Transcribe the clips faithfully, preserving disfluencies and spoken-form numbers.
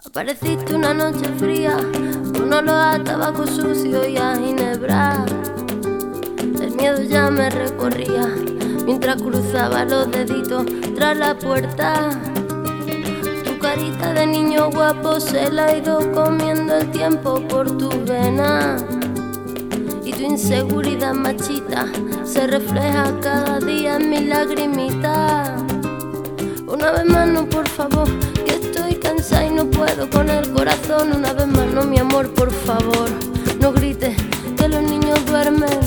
Apareciste una noche fría, con olor a tabaco sucio y a ginebra. El miedo ya me recorría mientras cruzaba los deditos tras la puerta. Tu carita de niño guapo se la ha ido comiendo el tiempo por tus venas. Y tu inseguridad machita se refleja cada día en mis lagrimitas. Una vez más no, por favor, que estoy cansada y no puedo con el corazón. Una vez más no, mi amor, por favor, no grites que los niños duermen.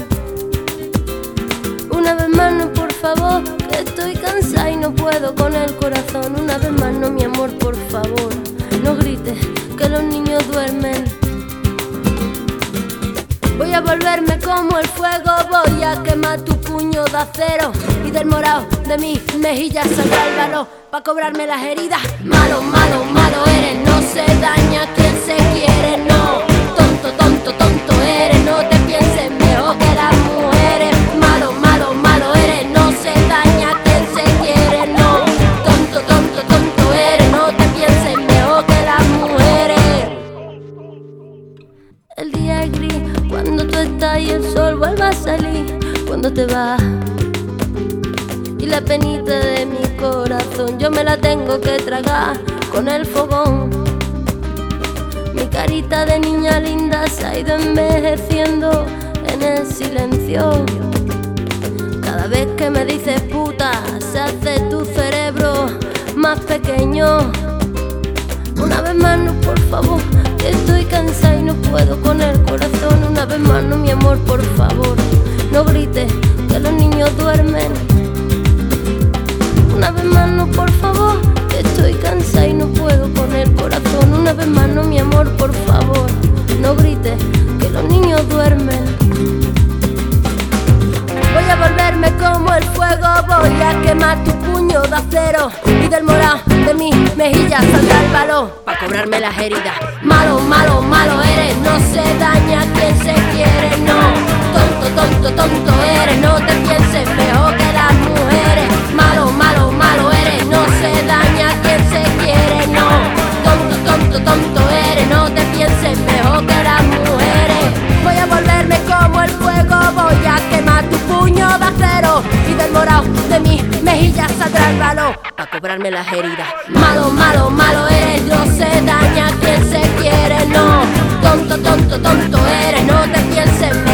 Una vez más no, por favor, que estoy cansada y no puedo con el corazón. Una vez más no, mi amor, por favor, no grites que los niños duermen. Voy a volverme como el fuego, voy a quemar tu puño de acero y del morado de mis mejillas saldrá el valor pa' cobrarme las heridas. Malo, malo, malo eres, no se daña quien se quiere, no. Tonto, tonto, tonto eres, no te pienses mejor que las mujeres. Malo, malo, malo eres, no se daña quien se quiere, no. Tonto, tonto, tonto eres, no te pienses mejor que las mujeres. El día es gris cuando tú estás y el sol vuelve a salir cuando te vas. Y la penita de mi corazón yo me la tengo que tragar con el fogón. Mi carita de niña linda se ha ido envejeciendo en el silencio. Cada vez que me dices puta se hace tu cerebro más pequeño. Una vez más no, por favor, que estoy cansada y no puedo con el corazón. Una vez más no, mi amor, por favor, no grites que los niños duermen. Una vez más no, por favor, que estoy cansada y no puedo con el corazón. Una vez más no, mi amor, por favor, no grites que los niños duermen. Voy a volverme como el fuego, voy a quemar tu puño de acero y del morado de mis mejillas saldrá el valor pa' cobrarme las heridas. Malo, malo, malo eres, no se daña quien se quiere, no. Tonto, tonto, tonto eres, no te pienses mejor que las mujeres. Malo, malo, malo eres, no se daña quien se quiere, no. Tonto, tonto, tonto eres, no te pienses mejor que las mujeres. Voy a volverme como el fuego, voy a quemar tu puño de acero y del morado de mis mejillas saldrá el valor pa' cobrarme las heridas. Malo, malo, malo eres, no se daña quien se quiere, no. Tonto, tonto, tonto eres, no te pienses